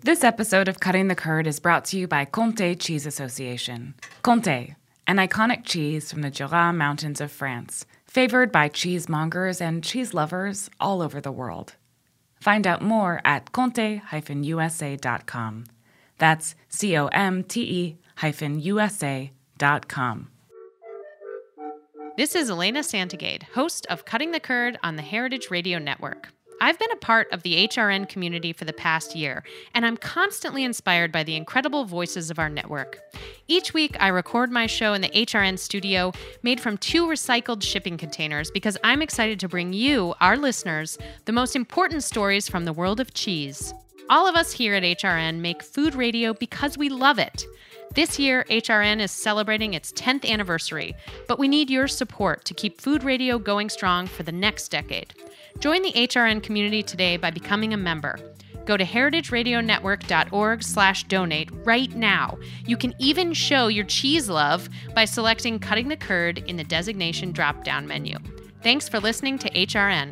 This episode of Cutting the Curd is brought to you by Comté Cheese Association. Comté, an iconic cheese from the Jura Mountains of France, favored by cheesemongers and cheese lovers all over the world. Find out more at comte-usa.com. That's COMTE-USA.com. This is Elena Santagade, host of Cutting the Curd on the Heritage Radio Network. I've been a part of the HRN community for the past year, and I'm constantly inspired by the incredible voices of our network. Each week, I record my show in the HRN studio made from 2 recycled shipping containers because I'm excited to bring you, our listeners, the most important stories from the world of cheese. All of us here at HRN make food radio because we love it. This year, HRN is celebrating its 10th anniversary, but we need your support to keep food radio going strong for the next decade. Join the HRN community today by becoming a member. Go to heritageradionetwork.org/donate right now. You can even show your cheese love by selecting Cutting the Curd in the designation drop-down menu. Thanks for listening to HRN.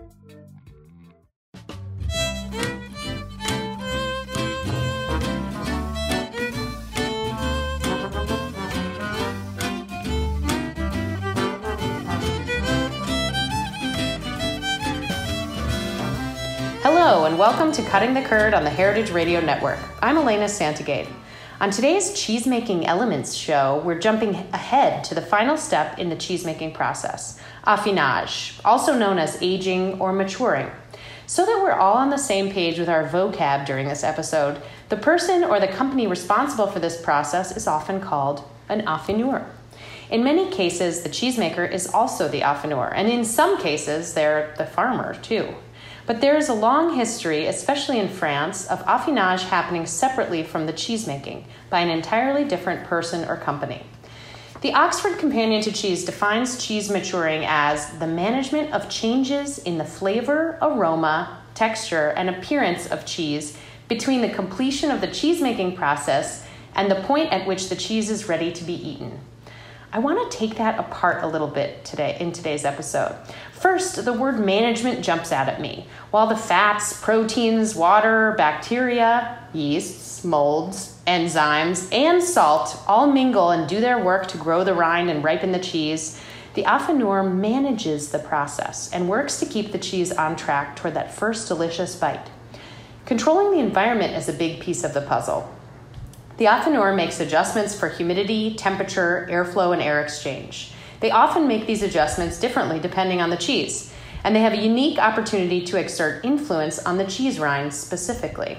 Hello, and welcome to Cutting the Curd on the Heritage Radio Network. I'm Elena Santagade. On today's Cheesemaking Elements show, we're jumping ahead to the final step in the cheesemaking process, affinage, also known as aging or maturing. So that we're all on the same page with our vocab during this episode, the person or the company responsible for this process is often called an affineur. In many cases, the cheesemaker is also the affineur, and in some cases, they're the farmer too. But there is a long history, especially in France, of affinage happening separately from the cheesemaking by an entirely different person or company. The Oxford Companion to Cheese defines cheese maturing as the management of changes in the flavor, aroma, texture, and appearance of cheese between the completion of the cheesemaking process and the point at which the cheese is ready to be eaten. I want to take that apart a little bit today in today's episode. First, the word management jumps out at me. While the fats, proteins, water, bacteria, yeasts, molds, enzymes, and salt all mingle and do their work to grow the rind and ripen the cheese, the affineur manages the process and works to keep the cheese on track toward that first delicious bite. Controlling the environment is a big piece of the puzzle. The affineur makes adjustments for humidity, temperature, airflow, and air exchange. They often make these adjustments differently depending on the cheese, and they have a unique opportunity to exert influence on the cheese rind specifically.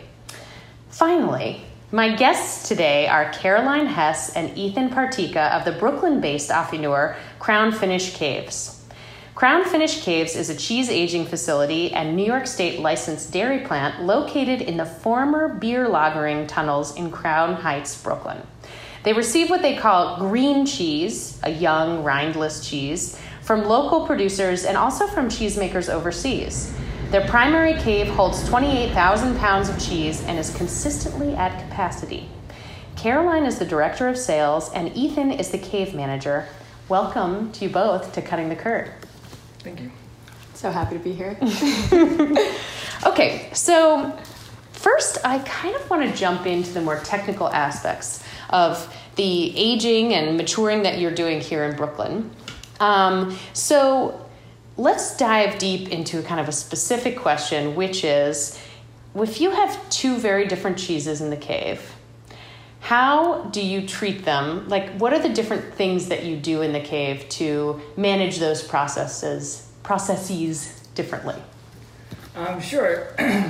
Finally, my guests today are Caroline Hess and Ethan Partika of the Brooklyn-based affineur Crown Finish Caves. Crown Finish Caves is a cheese aging facility and New York State licensed dairy plant located in the former beer lagering tunnels in Crown Heights, Brooklyn. They receive what they call green cheese, a young, rindless cheese, from local producers and also from cheesemakers overseas. Their primary cave holds 28,000 pounds of cheese and is consistently at capacity. Caroline is the director of sales and Ethan is the cave manager. Welcome to you both to Cutting the Curd. Thank you. So happy to be here. Okay, so first I kind of want to jump into the more technical aspects of the aging and maturing that you're doing here in Brooklyn. So let's dive deep into kind of a specific question, which is, if you have 2 very different cheeses in the cave, how do you treat them? Like, what are the different things that you do in the cave to manage those processes differently? Sure.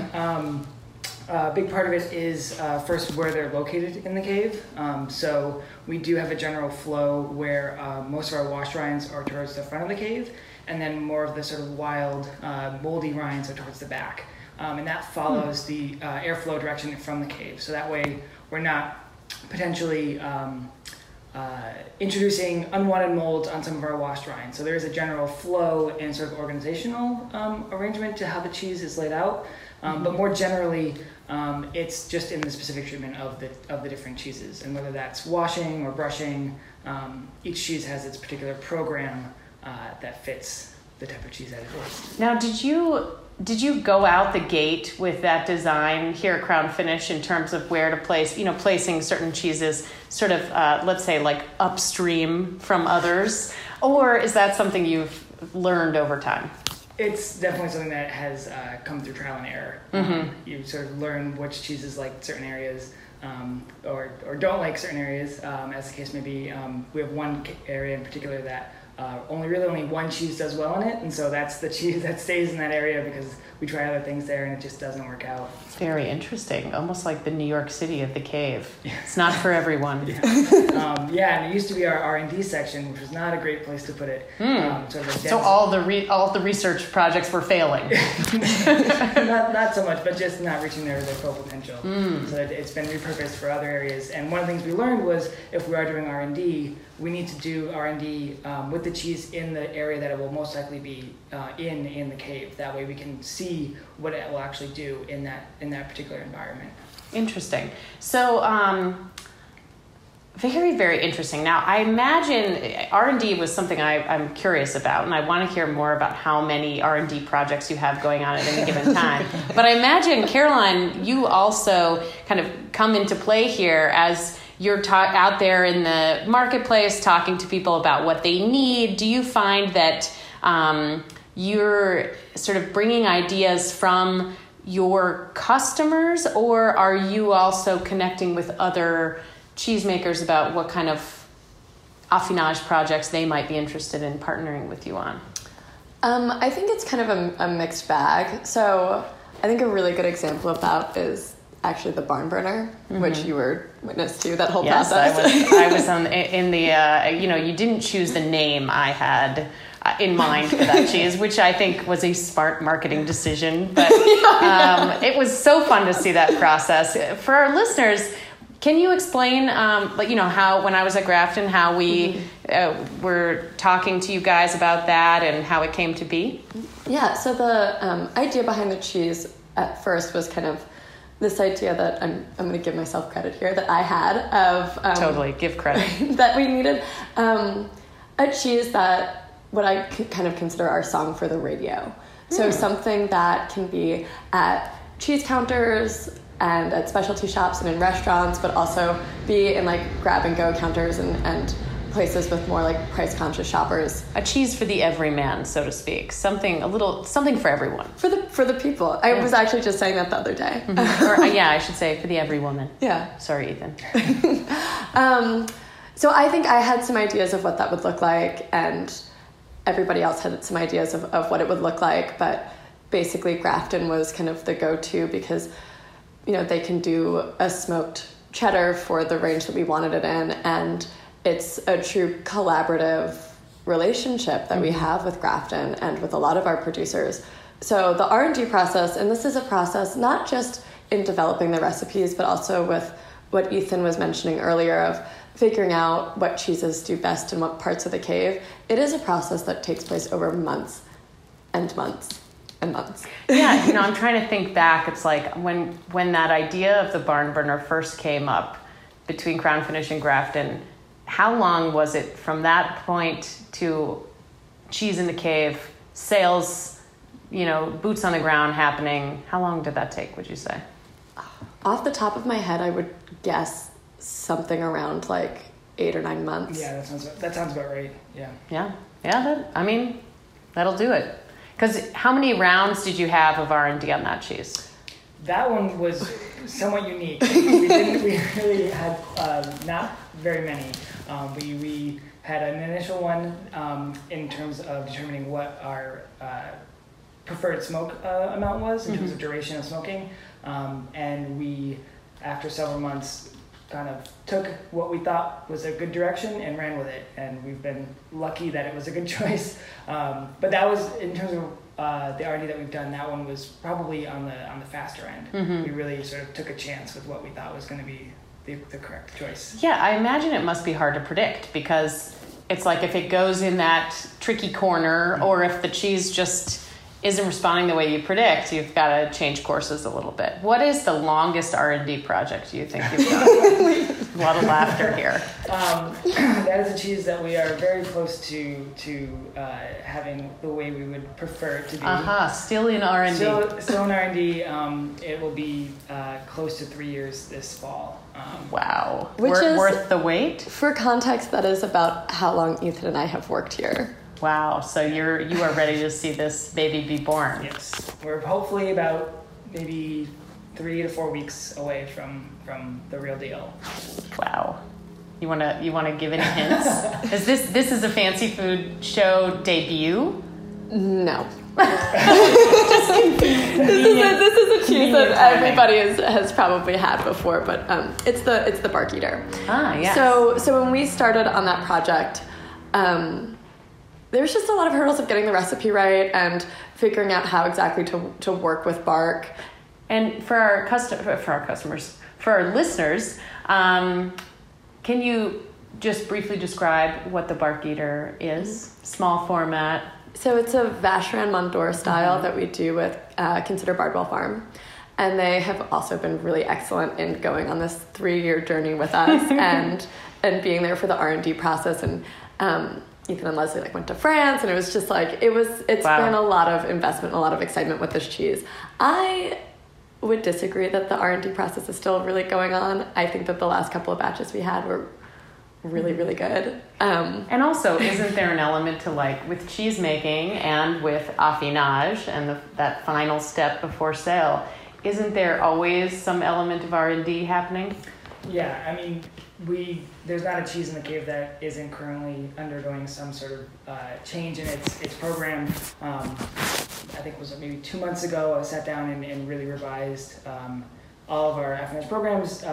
A big part of it is first where they're located in the cave. So we do have a general flow where most of our wash rinds are towards the front of the cave, and then more of the sort of wild, moldy rinds are towards the back. And that follows the airflow direction from the cave. So that way we're not potentially introducing unwanted molds on some of our washed rinds. So there is a general flow and sort of organizational arrangement to how the cheese is laid out. But more generally, it's just in the specific treatment of the different cheeses, and whether that's washing or brushing, each cheese has its particular program that fits the type of cheese that it is. Now, did you did you go out the gate with that design here at Crown Finish in terms of where to place, placing certain cheeses sort of, let's say, like upstream from others? Or is that something you've learned over time? It's definitely something that has come through trial and error. Mm-hmm. You sort of learn which cheeses like certain areas or don't like certain areas, as the case may be. We have one area in particular that only one cheese does well in it, and so that's the cheese that stays in that area because we try other things there and it just doesn't work out. Very interesting. Almost like the New York City of the cave. It's not for everyone. And it used to be our R&D section, which was not a great place to put it. So all the research projects were failing. not so much, but just not reaching their full potential. So it's been repurposed for other areas. And one of the things we learned was if we are doing R&D, we need to do R&D with the cheese in the area that it will most likely be in the cave. That way we can see what it will actually do in that particular environment. Interesting. So very, very interesting. Now, I imagine R&D was something I'm curious about, and I want to hear more about how many R&D projects you have going on at any given time. But I imagine, Caroline, you also kind of come into play here as you're out there in the marketplace talking to people about what they need. Do you find that you're sort of bringing ideas from your customers, or are you also connecting with other cheesemakers about what kind of affinage projects they might be interested in partnering with you on? I think it's kind of a mixed bag. So I think a really good example of that is actually the barn burner, which you were witness to that whole process. I was in the, you didn't choose the name I had in mind for that cheese, which I think was a smart marketing decision. But it was so fun to see that process. For our listeners, can you explain, how when I was at Grafton, how we were talking to you guys about that and how it came to be? Yeah, so the idea behind the cheese at first was kind of this idea that I'm going to give myself credit here that I had of totally give credit that we needed a cheese that what I kind of consider our song for the radio. So something that can be at cheese counters and at specialty shops and in restaurants, but also be in like grab and go counters and places with more like price conscious shoppers. A cheese for the everyman, so to speak. Something for everyone. For the people. I was actually just saying that the other day. Or I should say for the every woman. Yeah. Sorry, Ethan. So I think I had some ideas of what that would look like, and everybody else had some ideas of what it would look like, but basically Grafton was kind of the go-to because, they can do a smoked cheddar for the range that we wanted it in, and it's a true collaborative relationship that we have with Grafton and with a lot of our producers. So the R&D process, and this is a process not just in developing the recipes, but also with what Ethan was mentioning earlier of figuring out what cheeses do best in what parts of the cave. It is a process that takes place over months and months and months. Yeah, I'm trying to think back. It's like when that idea of the barn burner first came up between Crown Finish and Grafton, how long was it from that point to cheese in the cave, sales, boots on the ground happening? How long did that take, would you say? Off the top of my head, I would guess something around like 8 or 9 months. Yeah, that sounds about right. Yeah. That'll do it. Because how many rounds did you have of R&D on that cheese? That one was somewhat unique. We really had not very many. We had an initial one in terms of determining what our preferred smoke amount was in terms of duration of smoking, and we, after several months, kind of took what we thought was a good direction and ran with it, and we've been lucky that it was a good choice. But that was, in terms of the R&D that we've done, that one was probably on the faster end. We really sort of took a chance with what we thought was going to be the correct choice. Yeah, I imagine it must be hard to predict, because it's like if it goes in that tricky corner, or if the cheese just isn't responding the way you predict, you've got to change courses a little bit. What is the longest R&D project you think you've done? A lot of laughter here. That is a cheese that we are very close to having the way we would prefer it to be. Still in R&D. Still in R&D. It will be close to 3 years this fall. Wow. Which is worth the wait? For context, that is about how long Ethan and I have worked here. Wow. So you are ready to see this baby be born. Yes. We're hopefully about maybe 3 to 4 weeks away from the real deal. Wow. You wanna give any hints? Is this is a fancy food show debut? No. This is a cheese that everybody has probably had before, but it's the Bark Eater. Yes. So when we started on that project, there's just a lot of hurdles of getting the recipe right and figuring out how exactly to work with bark. And for our listeners, can you just briefly describe what the Bark Eater is? Small format. So it's a Vacherin Mondor style that we do with Consider Bardwell Farm. And they have also been really excellent in going on this 3-year journey with us and being there for the R&D process. And Ethan and Leslie went to France, and it was just it's been a lot of investment, a lot of excitement with this cheese. I would disagree that the R&D process is still really going on. I think that the last couple of batches we had were really, really good. And also, isn't there an element to with cheese making and with affinage and that final step before sale, isn't there always some element of R&D happening? Yeah, I mean, there's not a cheese in the cave that isn't currently undergoing some sort of change in its program. I think it was maybe 2 months ago, I sat down and really revised all of our affinage programs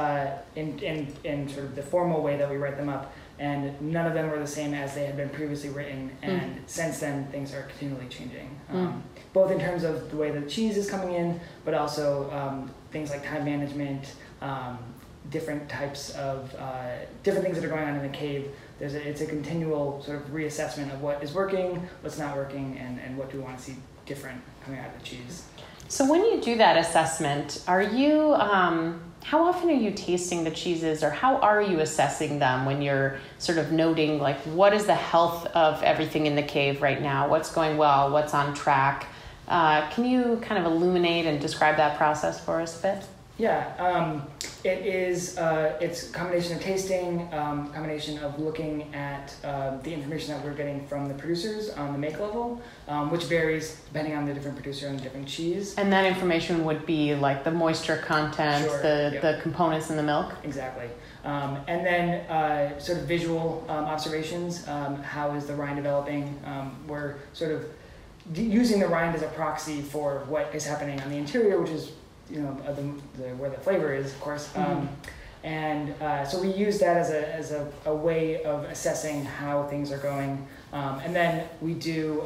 in sort of the formal way that we write them up, and none of them were the same as they had been previously written, and since then things are continually changing, both in terms of the way the cheese is coming in, but also things like time management, different types of different things that are going on in the cave. It's a continual sort of reassessment of what is working, what's not working, and what do we want to see different coming out of the cheese. So when you do that assessment, are you how often are you tasting the cheeses, or how are you assessing them when you're sort of noting what is the health of everything in the cave right now? What's going well? What's on track? Can you kind of illuminate and describe that process for us a bit? Yeah, it's a combination of tasting, combination of looking at the information that we're getting from the producers on the make level, which varies depending on the different producer and the different cheese. And that information would be the moisture content, Sure, the components in the milk? Exactly. And then sort of visual observations, how is the rind developing? We're sort of using the rind as a proxy for what is happening on the interior, which is where the flavor is, of course. And so we use that as a way of assessing how things are going. And then we do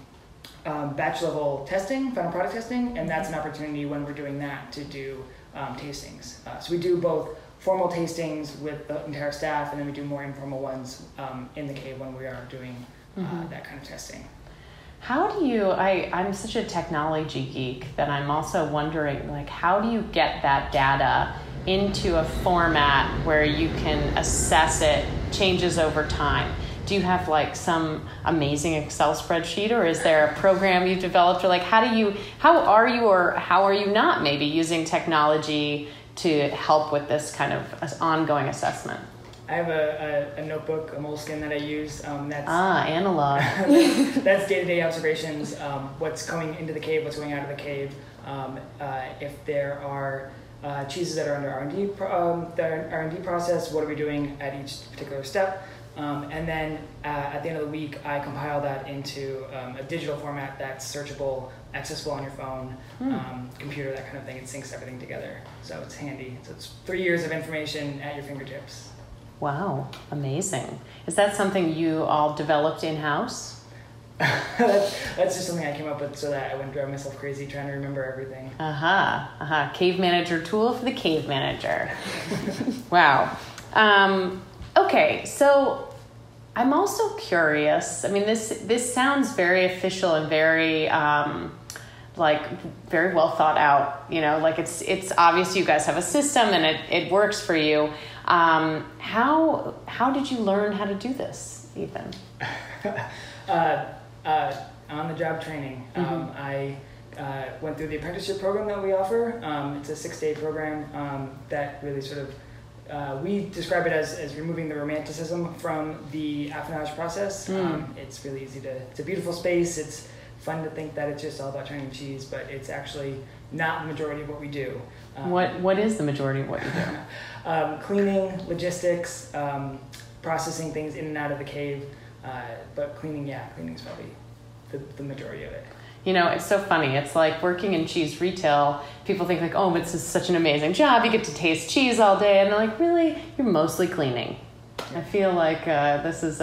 batch level testing, final product testing, and that's an opportunity when we're doing that to do tastings. So we do both formal tastings with the entire staff, and then we do more informal ones in the cave when we are doing that kind of testing. How do you, I'm such a technology geek that I'm also wondering, how do you get that data into a format where you can assess it, changes over time? Do you have some amazing Excel spreadsheet, or is there a program you've developed, or how are you not maybe using technology to help with this kind of ongoing assessment? I have a notebook, a Moleskine that I use. That's analog. That's day-to-day observations. What's coming into the cave, what's going out of the cave. If there are cheeses that are under R&D process, what are we doing at each particular step? And then at the end of the week, I compile that into a digital format that's searchable, accessible on your phone, computer, that kind of thing. It syncs everything together, so it's handy. So it's 3 years of information at your fingertips. Wow, amazing. Is that something you all developed in-house? That's just something I came up with so that I wouldn't drive myself crazy trying to remember everything. Cave manager tool for the cave manager. Wow. Okay, so I'm also curious. I mean, this sounds very official and very like very well thought out, you know, like it's obvious you guys have a system and it works for you. How did you learn how to do this, Ethan? On the job training. I went through the apprenticeship program that we offer. It's a 6-day program that really sort of, we describe it as removing the romanticism from the affinage process. It's really easy it's a beautiful space. It's fun to think that it's just all about turning cheese, but it's actually not the majority of what we do. What is the majority of what you do? Cleaning, logistics, processing things in and out of the cave, but cleaning is probably the majority of it. You know, it's so funny. It's like working in cheese retail. People think like, oh, this is such an amazing job. You get to taste cheese all day. And they're like, really? You're mostly cleaning. I feel like this is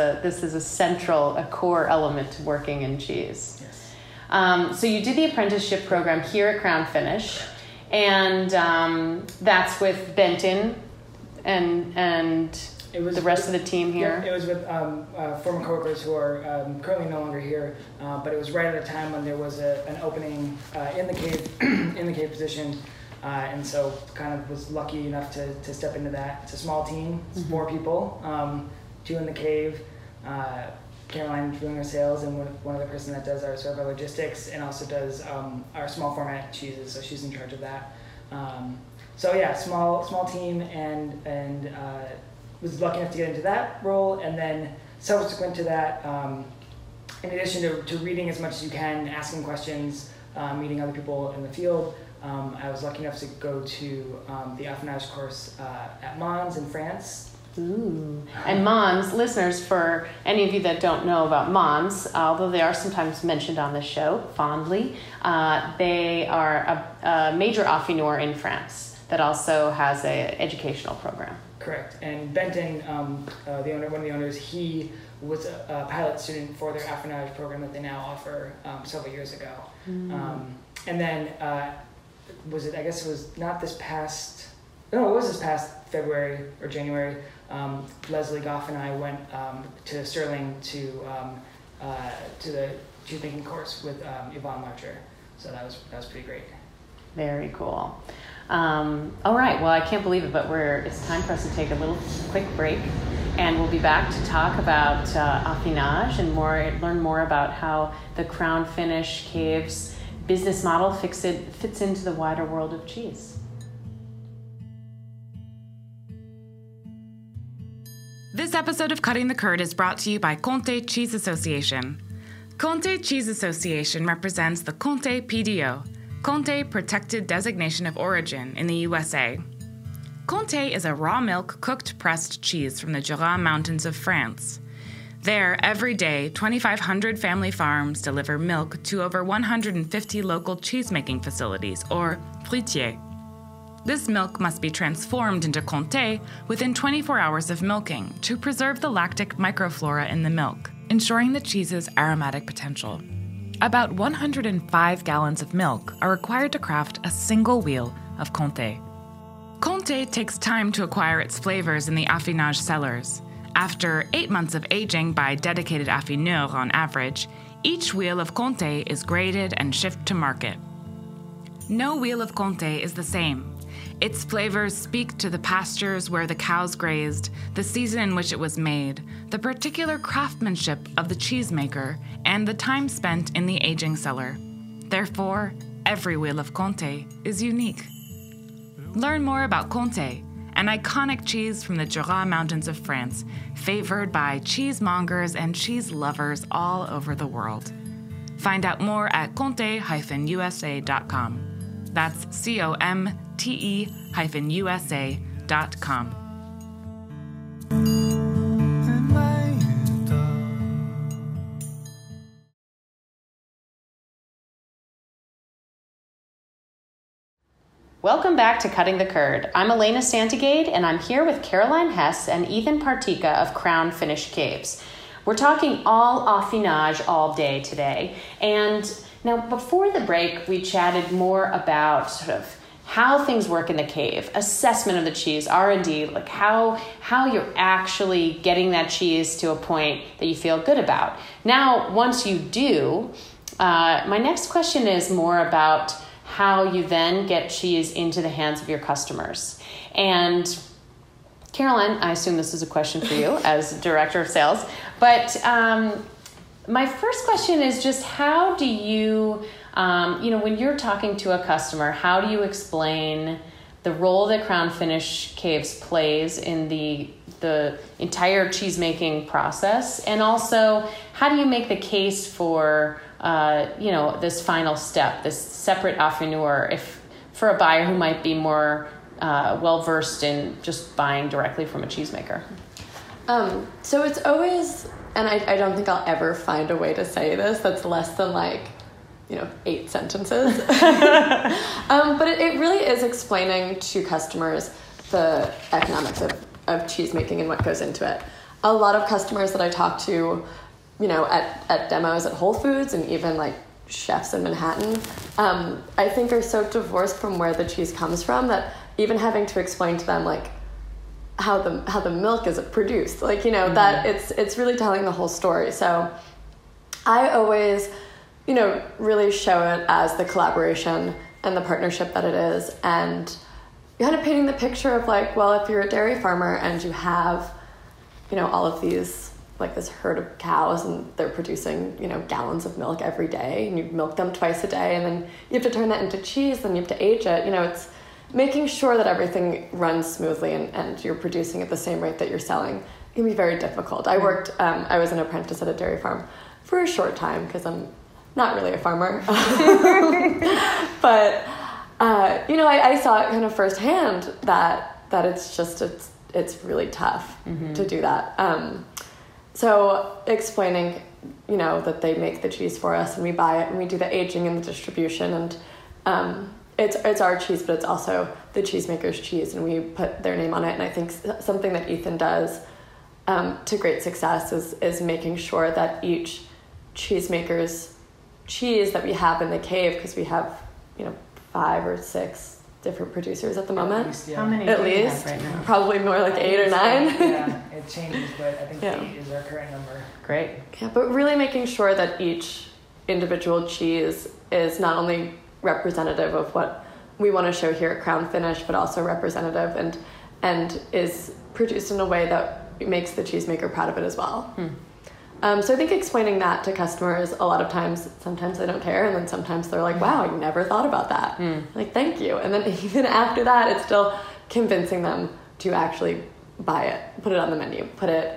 a core element to working in cheese. Yes. So you did the apprenticeship program here at Crown Finish, and that's with Benton and It was the rest of the team here. Yeah, it was with former coworkers who are currently no longer here, but it was right at a time when there was an opening in the cave in the cave position, and so kind of was lucky enough to step into that. It's a small team, it's 4 people, 2 in the cave. Caroline doing our sales, and one other person that does our sort of our logistics and also does our small format cheeses. So she's in charge of that. So yeah, small team, and was lucky enough to get into that role, and then subsequent to that, in addition to reading as much as you can, asking questions, meeting other people in the field, I was lucky enough to go to the affinage course at Mons in France. Ooh. And Mons, listeners, for any of you that don't know about Mons, although they are sometimes mentioned on this show fondly, they are a major affineur in France that also has an educational program. Correct. And Benton, one of the owners, he was a pilot student for their affinage program that they now offer several years ago. And then I guess it was not this past, no, it was this past February or January. Leslie Goff and I went to Sterling to the cheese making course with Yvonne Larcher. So that was pretty great. Very cool. All right, well, I can't believe it, but it's time for us to take a little quick break, and we'll be back to talk about affinage and learn more about how the Crown Finish Caves business model fits into the wider world of cheese. This episode of Cutting the Curd is brought to you by Comté Cheese Association. Comté Cheese Association represents the Comté PDO, Comté Protected Designation of Origin in the USA. Comté is a raw milk cooked pressed cheese from the Jura Mountains of France. There, every day, 2,500 family farms deliver milk to over 150 local cheesemaking facilities, or fruitiers. This milk must be transformed into Comté within 24 hours of milking to preserve the lactic microflora in the milk, ensuring the cheese's aromatic potential. About 105 gallons of milk are required to craft a single wheel of Comté. Comté takes time to acquire its flavors in the affinage cellars. After 8 months of aging by dedicated affineurs on average, each wheel of Comté is graded and shipped to market. No wheel of Comté is the same. Its flavors speak to the pastures where the cows grazed, the season in which it was made, the particular craftsmanship of the cheesemaker, and the time spent in the aging cellar. Therefore, every wheel of Comté is unique. Learn more about Comté, an iconic cheese from the Jura Mountains of France, favored by cheesemongers and cheese lovers all over the world. Find out more at comte-usa.com. That's COMTE-USA.com. Welcome back to Cutting the Curd. I'm Elena Santagade, and I'm here with Caroline Hess and Ethan Partika of Crown Finish Caves. We're talking all affinage all day today. And now, before the break, we chatted more about sort of how things work in the cave, assessment of the cheese, R&D, like how you're actually getting that cheese to a point that you feel good about. Now, once you do, My next question is more about how you then get cheese into the hands of your customers. And Caroline, I assume this is a question for you as director of sales, but my first question is just how do you, when you're talking to a customer, how do you explain the role that Crown Finish Caves plays in the entire cheese-making process? And also, how do you make the case for, this final step, this separate affineur, for a buyer who might be more well-versed in just buying directly from a cheesemaker? So it's always, and I don't think I'll ever find a way to say this that's less than 8 sentences. But it really is explaining to customers the economics of cheese making and what goes into it. A lot of customers that I talk to, at demos at Whole Foods and even chefs in Manhattan, I think are so divorced from where the cheese comes from that even having to explain to them how the milk is produced, that it's really telling the whole story. So I always, really show it as the collaboration and the partnership that it is, and kind of painting the picture of if you're a dairy farmer and you have, all of these, this herd of cows and they're producing, gallons of milk every day, and you milk them twice a day, and then you have to turn that into cheese, then you have to age it. It's making sure that everything runs smoothly and you're producing at the same rate that you're selling. It can be very difficult. I was an apprentice at a dairy farm for a short time because I'm not really a farmer. But, I saw it kind of firsthand that it's really tough to do that. So explaining, that they make the cheese for us and we buy it and we do the aging and the distribution, and it's our cheese, but it's also the cheesemaker's cheese, and we put their name on it. And I think something that Ethan does to great success is making sure that each cheesemaker's cheese that we have in the cave, because we have 5 or 6 different producers at the moment. At least, yeah. How many At do you least have right now? probably more 8 or 9. Yeah, it changes, but I think Yeah. 8 is our current number. Great. Yeah, but really making sure that each individual cheese is not only representative of what we want to show here at Crown Finish, but also representative and is produced in a way that makes the cheesemaker proud of it as well. So I think explaining that to customers, a lot of times, sometimes they don't care, and then sometimes they're like, wow, I never thought about that. Thank you. And then even after that, it's still convincing them to actually buy it, put it on the menu, put it,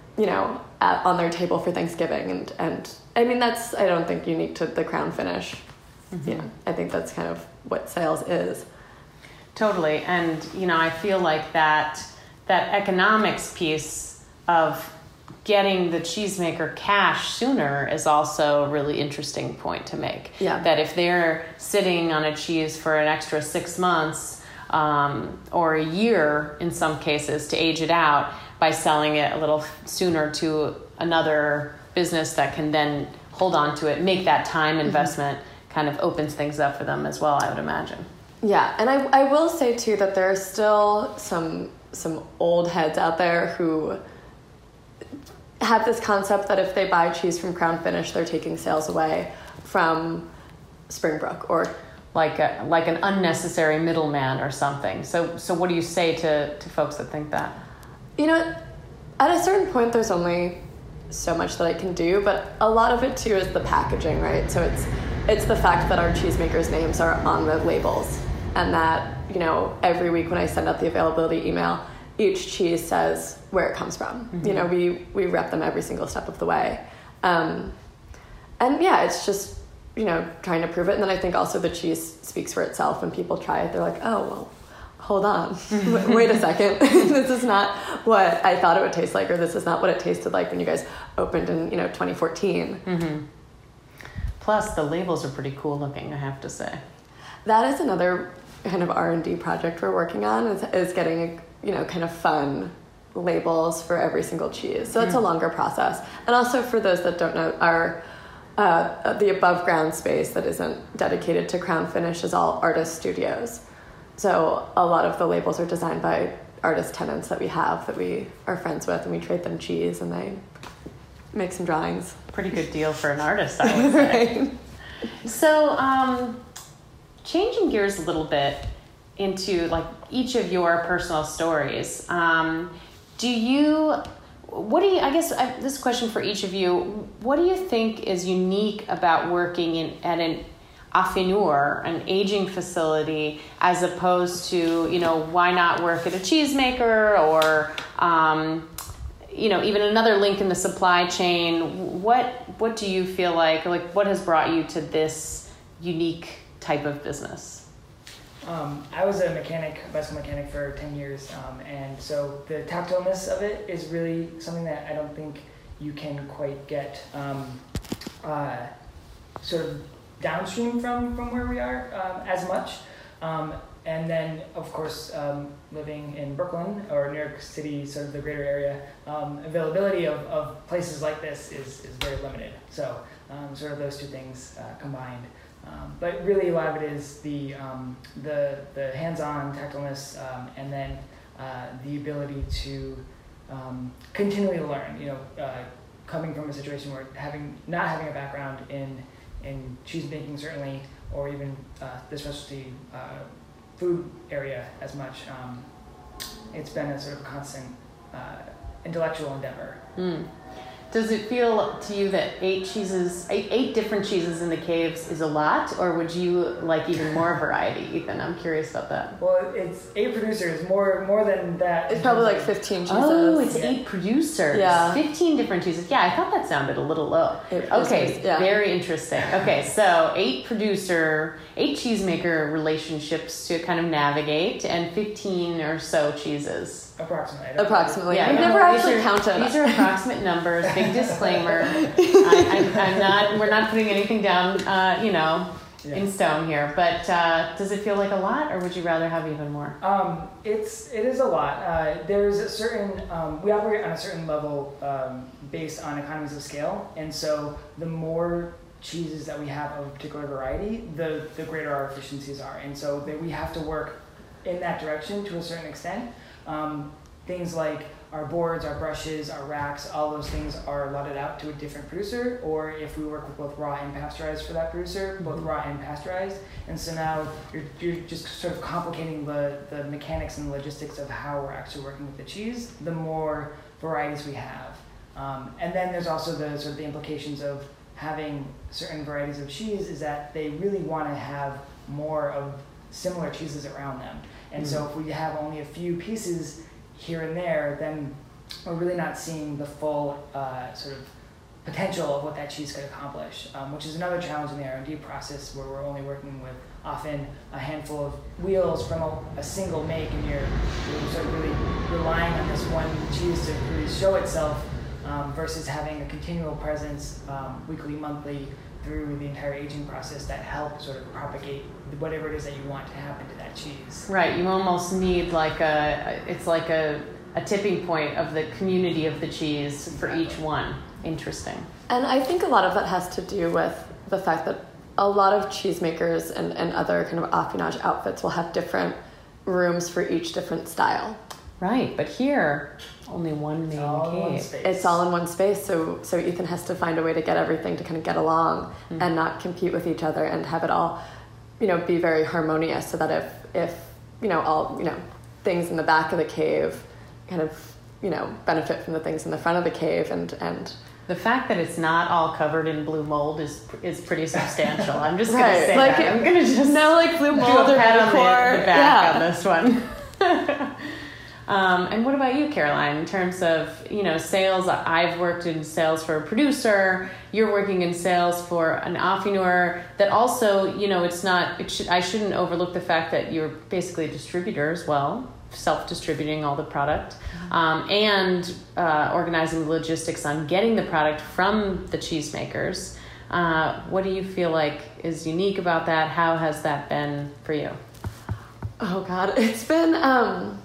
on their table for Thanksgiving. And I mean, that's, I don't think, unique to the Crown Finish. I think that's kind of what sales is. Totally. And, I feel like that economics piece of getting the cheesemaker cash sooner is also a really interesting point to make. Yeah. That if they're sitting on a cheese for an extra 6 months or a year in some cases to age it out, by selling it a little sooner to another business that can then hold on to it, make that time investment, kind of opens things up for them as well, I would imagine. Yeah, and I will say too that there are still some old heads out there who have this concept that if they buy cheese from Crown Finish, they're taking sales away from Springbrook, or like an unnecessary middleman or something. So what do you say to folks that think that? At a certain point, there's only so much that I can do, but a lot of it too is the packaging, right? So it's the fact that our cheesemakers' names are on the labels, and that every week when I send out the availability email, each cheese says where it comes from. We rep them every single step of the way. And yeah, it's just, trying to prove it. And then I think also the cheese speaks for itself. When people try it, they're like, oh, well, hold on. Wait a second. This is not what I thought it would taste like, or this is not what it tasted like when you guys opened in, 2014. Plus, the labels are pretty cool looking, I have to say. That is another kind of R&D project we're working on, is getting kind of fun labels for every single cheese. So that's a longer process. And also, for those that don't know, our the above ground space that isn't dedicated to Crown Finish is all artist studios. So a lot of the labels are designed by artist tenants that we have, that we are friends with, and we trade them cheese and they make some drawings. pretty good deal for an artist, I would say. Right. So, changing gears a little bit into like each of your personal stories, this question for each of you, what do you think is unique about working at an affineur, an aging facility, as opposed to, why not work at a cheesemaker or, even another link in the supply chain? What do you feel like what has brought you to this unique type of business? I was a bicycle mechanic for 10 years, and so the tactileness of it is really something that I don't think you can quite get sort of downstream from where we are as much. And then, of course, living in Brooklyn or New York City, sort of the greater area, availability of places like this is very limited. So sort of those two things combined. But really, a lot of it is the hands-on tactileness, and then the ability to continually learn. Coming from a situation where not having a background in cheese making certainly, or even the specialty food area as much, it's been a sort of constant intellectual endeavor. Does it feel to you that 8 different cheeses in the caves is a lot, or would you like even more variety, Ethan? I'm curious about that. Well, it's 8 producers, more than that. It's probably like 15 cheeses. Oh, it's 8 producers. Yeah. 15 different cheeses. Yeah, I thought that sounded a little low. Okay, very interesting. Okay, so 8 cheesemaker relationships to kind of navigate, and 15 or so cheeses. Approximately. Yeah, I've never actually counted. These are approximate numbers. Big disclaimer. We're not putting anything down, in stone here. But does it feel like a lot, or would you rather have even more? It is a lot. There's a certain we operate on a certain level based on economies of scale, and so the more cheeses that we have of a particular variety, the greater our efficiencies are, and so we have to work in that direction to a certain extent. Things like our boards, our brushes, our racks, all those things are allotted out to a different producer, or if we work with both raw and pasteurized for that producer, both raw and pasteurized. And so now you're just sort of complicating the mechanics and the logistics of how we're actually working with the cheese, the more varieties we have. And then there's also the implications of having certain varieties of cheese is that they really want to have more of similar cheeses around them. And so if we have only a few pieces here and there, then we're really not seeing the full sort of potential of what that cheese could accomplish, which is another challenge in the R&D process, where we're only working with often a handful of wheels from a single make, and you're sort of really relying on this one cheese to really show itself, versus having a continual presence weekly, monthly, through the entire aging process that help sort of propagate whatever it is that you want to happen to that cheese. Right, you almost need it's like a tipping point of the community of the cheese for each one. Interesting. And I think a lot of that has to do with the fact that a lot of cheesemakers and other kind of affinage outfits will have different rooms for each different style. Right, but here, only one main cave. It's all in one space, so Ethan has to find a way to get everything to kind of get along and not compete with each other, and have it all, be very harmonious, so that if all, things in the back of the cave kind of, benefit from the things in the front of the cave, and the fact that it's not all covered in blue mold is pretty substantial. I'm just going to say that. I'm going to just blue mold or pat on the back on this one. And what about you, Caroline, in terms of, sales? I've worked in sales for a producer. You're working in sales for an affineur that also, I shouldn't overlook the fact that you're basically a distributor as well, self-distributing all the product, and organizing the logistics on getting the product from the cheesemakers. What do you feel like is unique about that? How has that been for you? Oh, God, it's been...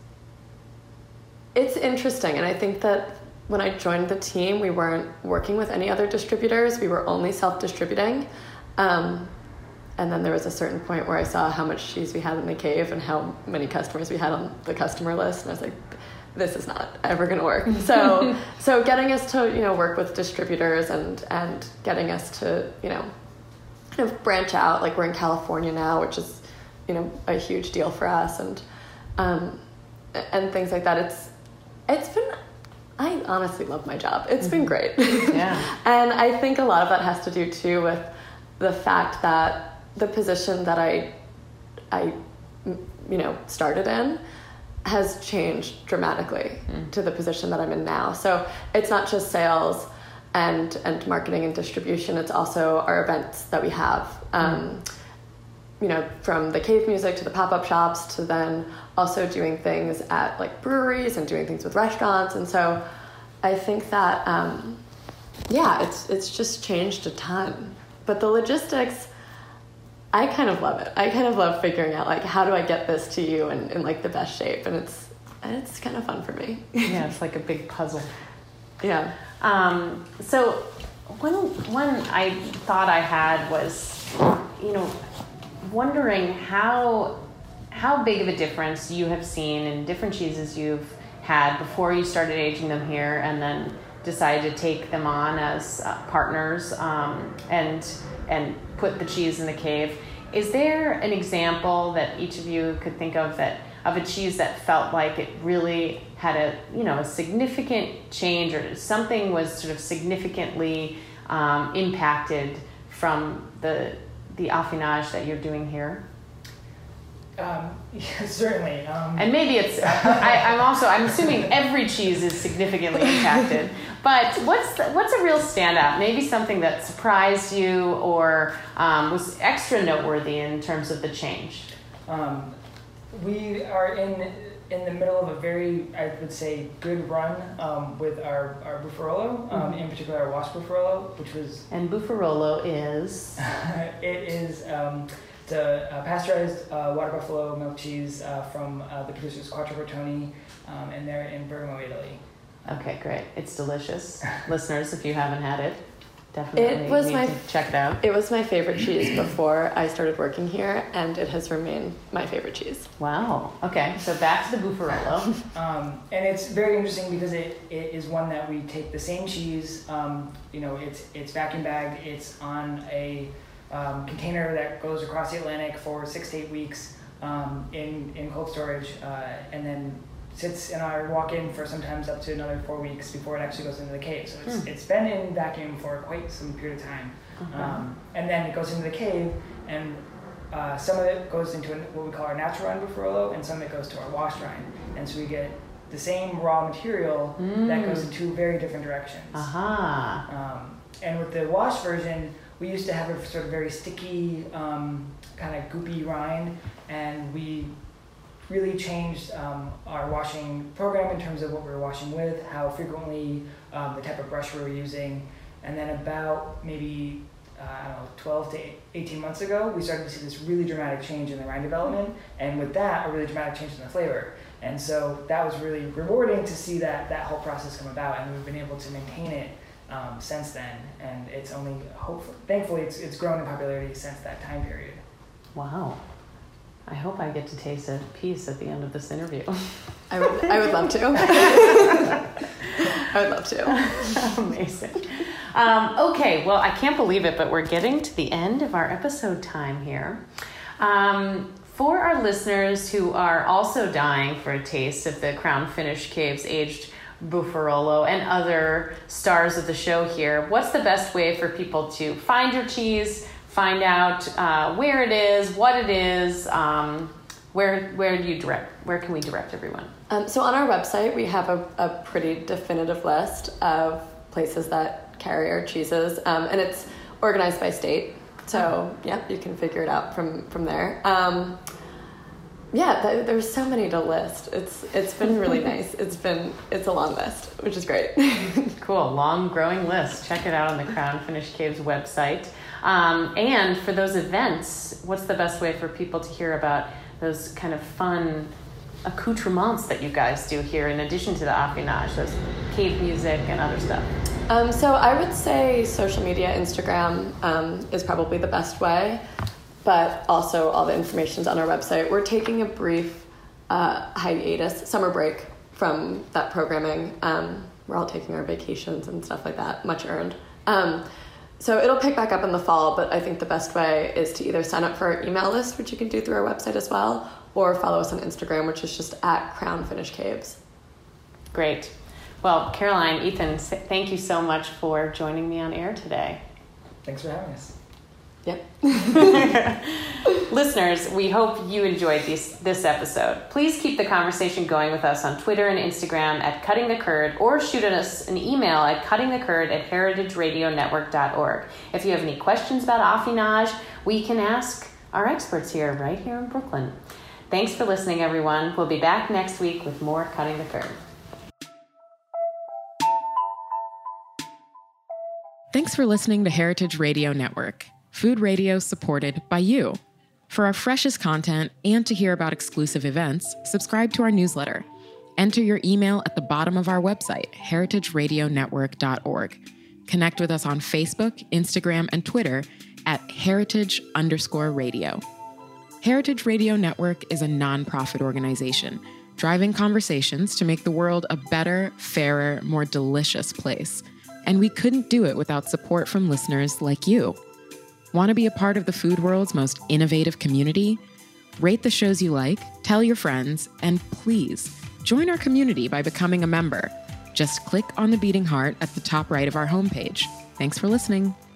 It's interesting, and I think that when I joined the team, we weren't working with any other distributors. We were only self-distributing. And then there was a certain point where I saw how much cheese we had in the cave and how many customers we had on the customer list, and I was like, this is not ever going to work. So getting us to, work with distributors and getting us to, kind of branch out. Like we're in California now, which is, a huge deal for us, and things like that. It's been, I honestly love my job. It's been great. Yeah. And I think a lot of that has to do too with the fact that the position that I started in has changed dramatically to the position that I'm in now. So it's not just sales and marketing and distribution. It's also our events that we have. From the cave music to the pop-up shops to then also doing things at like breweries and doing things with restaurants. And so I think that, it's just changed a ton. But the logistics, I kind of love it. I kind of love figuring out like, how do I get this to you in like the best shape? And it's kind of fun for me. Yeah, it's like a big puzzle. Yeah. So one I thought I had was, wondering how big of a difference you have seen in different cheeses you've had before you started aging them here and then decided to take them on as partners and put the cheese in the cave. Is there an example that each of you could think of of a cheese that felt like it really had a significant change, or something was sort of significantly impacted from the affinage that you're doing here? Yeah, certainly. And maybe it's, I'm assuming every cheese is significantly impacted, but what's a real standout? Maybe something that surprised you or was extra noteworthy in terms of the change? We are in the middle of a very, I would say, good run with our Buffarolo, in particular our Wash Buffarolo, which was... And Buffarolo is? It is the pasteurized water buffalo milk cheese from the producers Quattro Bertoni, and they're in Bergamo, Italy. Okay, great. It's delicious. Listeners, if you haven't had it, definitely need to check it out. It was my favorite cheese before I started working here, and it has remained my favorite cheese. Wow. Okay, so back to the Buffarolo. And it's very interesting because it is one that we take the same cheese, it's vacuum bagged, it's on a container that goes across the Atlantic for 6 to 8 weeks in cold storage, and then sits in our walk-in for sometimes up to another 4 weeks before it actually goes into the cave. So it's been in vacuum for quite some period of time. And then it goes into the cave, and some of it goes into what we call our natural rind Buffarolo, and some of it goes to our washed rind. And so we get the same raw material that goes in two very different directions. And with the washed version, we used to have a sort of very sticky, kind of goopy rind, and we really changed our washing program in terms of what we were washing with, how frequently, the type of brush we were using. And then about maybe 12 to 18 months ago, we started to see this really dramatic change in the rind development, and with that, a really dramatic change in the flavor. And so that was really rewarding to see that whole process come about, and we've been able to maintain it since then. And it's only, thankfully, it's grown in popularity since that time period. Wow. I hope I get to taste a piece at the end of this interview. I would love to. I would love to. Amazing. Okay, well, I can't believe it, but we're getting to the end of our episode time here. For our listeners who are also dying for a taste of the Crown Finish Caves aged Buffarolo and other stars of the show here, what's the best way for people to find your cheese, find out where it is, what it is, where do you direct? Where can we direct everyone? So on our website, we have a pretty definitive list of places that carry our cheeses, and it's organized by state. So you can figure it out from there. There's so many to list. It's been really nice. It's a long list, which is great. Cool, long growing list. Check it out on the Crown Finish Caves website. And for those events, what's the best way for people to hear about those kind of fun accoutrements that you guys do here in addition to the affinage, those cave music and other stuff? So I would say social media, Instagram is probably the best way, but also all the information's on our website. We're taking a brief hiatus, summer break from that programming. We're all taking our vacations and stuff like that, much earned. So it'll pick back up in the fall, but I think the best way is to either sign up for our email list, which you can do through our website as well, or follow us on Instagram, which is just at Crown Finish Caves. Great. Well, Caroline, Ethan, thank you so much for joining me on air today. Thanks for having us. Yep. Listeners, we hope you enjoyed this episode. Please keep the conversation going with us on Twitter and Instagram at Cutting the Curd, or shoot us an email at cuttingthecurd@heritageradionetwork.org. If you have any questions about affinage, we can ask our experts here, right here in Brooklyn. Thanks for listening, everyone. We'll be back next week with more Cutting the Curd. Thanks for listening to Heritage Radio Network, food radio supported by you. For our freshest content and to hear about exclusive events, subscribe to our newsletter. Enter your email at the bottom of our website, heritageradionetwork.org. Connect with us on Facebook, Instagram, and Twitter at heritage_radio. Heritage Radio Network is a nonprofit organization driving conversations to make the world a better, fairer, more delicious place. And we couldn't do it without support from listeners like you. Want to be a part of the food world's most innovative community? Rate the shows you like, tell your friends, and please join our community by becoming a member. Just click on the beating heart at the top right of our homepage. Thanks for listening.